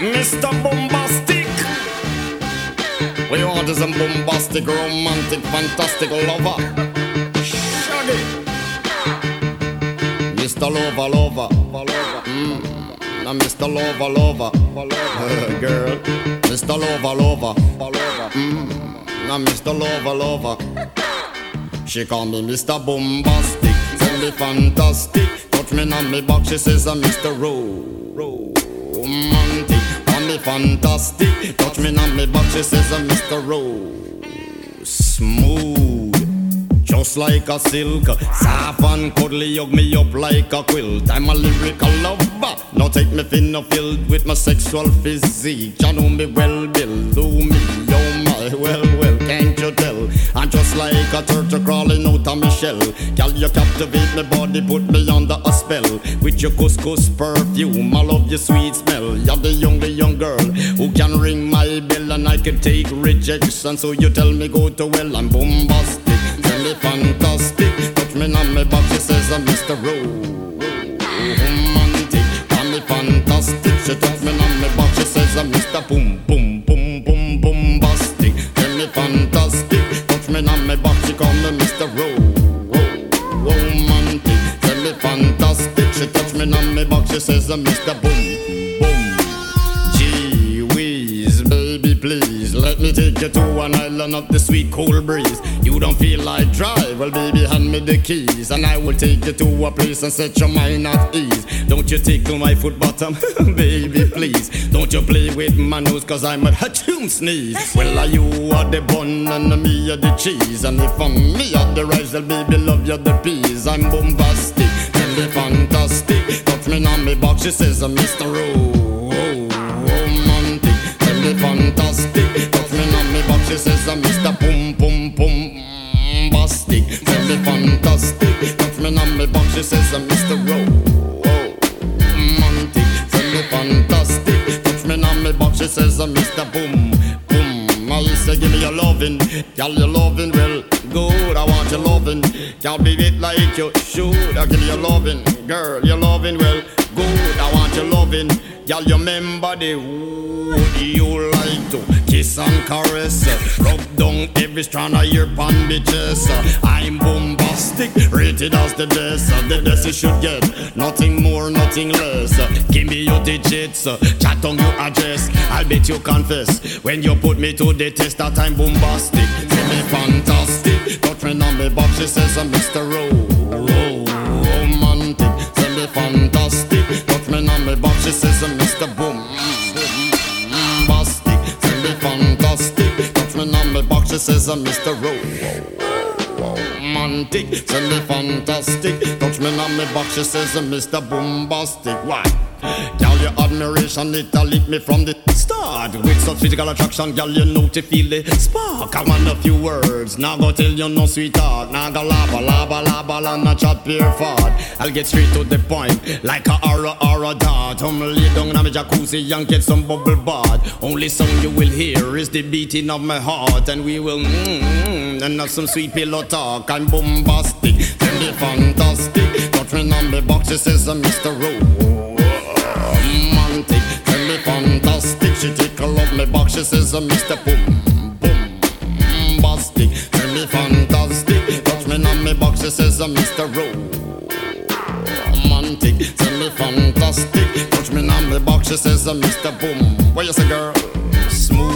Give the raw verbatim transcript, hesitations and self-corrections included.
Mister Bombastic. We want is a bombastic, romantic, fantastic lover. Shaggy. Mister Lover, lover, mm. Now Mister Lover, lover, uh, girl. Mister Lover, lover, mm. Now Mister Lover, lover. She call me Mister Bombastic, tell me fantastic. Touch me on me back, she says I'm Mister Romantic. Call me fantastic, touch me on me back, she says I'm Mister Ro Smooth. Just like a silk, soft and cuddly, hug me up like a quilt. I'm a lyrical lover, now take me thin or filled with my sexual physique. You know me well, Bill, do me, oh my, well, well, can't you tell? I'm just like a turtle crawling out of my shell. Girl, you captivate my body, put me under a spell. With your couscous perfume, I love your sweet smell. You're the young, the young girl who can ring my bell, and I can take rejection. So you tell me go to well, I'm bombastic. Tell me fantastic, touch me on my back, she says I'm Mister Romantic. Tell me fantastic, she touch me on my back, she says I'm Mister Boom, boom, boom, boom, bombastic. Tell me fantastic, touch me on my back, she call me Mister Romantic. Tell me fantastic, she touch me on my back, she says I'm Mister Boom, boom. Gee whiz, baby please, let me take you to an island of the sweet cool breeze. You don't feel like drive, well baby hand me the keys, and I will take you to a place and set your mind at ease. Don't you tickle my foot bottom, baby please. Don't you play with my nose, cause I'm a ha-choom sneeze. Well are you are the bun and me are the cheese, and if I'm me are the rice, well baby love you the peas. I'm bombastic, tell me fantastic, touch me on me box, she says I'm Mister Romantic. Tell me fantastic, touch me on me box, she says I'm Mister Boom Boom Boom Bastic. Tell me fantastic, touch me on me box, she says I'm Mister Romantic. Tell me fantastic, touch me on me box, she says I'm Mister Boom Boom. I say give me your lovin', girl your lovin' well good. I want your lovin', can't be it like you should. I give you your lovin', girl your lovin' well good. I want your lovin', girl you remember the wood you like to kiss and caress, rub down every strand of your pan bitches. I'm bombastic, rated as the best. The best you should get, nothing more, nothing less. Give me your digits, chat on your address. I'll bet you confess when you put me to the test that I'm bombastic. Tell me fantastic, touch me on me box, she says I'm Mister Romantic. Tell me fantastic, touch me on me box, she says I'm Mister Boom Bastic. Tell me fantastic, touch me on me box, she says I'm Mister Romantic. Tell me fantastic, touch me on me box, she says I'm Mister Bombastic. Why? Girl, your admiration, it a lit me from the start. With such physical attraction, girl, you know to feel the spark. I want a few words, now go tell you no sweetheart. Now go lava, lava, lava, and not chat pure fart. I'll get straight to the point, like a aura, aura dart. I'm lay down in my jacuzzi and get some bubble bath. Only song you will hear is the beating of my heart, and we will mmm, and have some sweet pillow talk. I'm bombastic, tell me fantastic, touch me on me box, she says I'm Mister Romantic. Tell me fantastic, she tickle up me box, she says I'm Mister Boom Boom Bastic. Tell me fantastic, touch me on me box, she says I'm Mister Romantic. Tell me fantastic, touch me on me box, she says I'm Mister Boom. What you say, girl? Smooth.